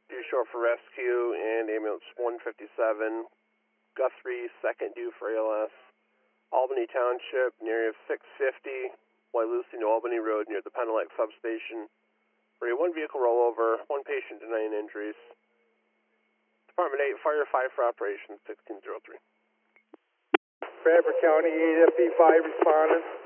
due short for rescue, and ambulance 157, Guthrie, second due for ALS. Albany Township, in the area of 650, Wailusi to Albany Road near the Penelec substation. For a one vehicle rollover, one patient denying injuries. Department 8, Fire 5 for operations 1603. Bradford County 8FD5 responding.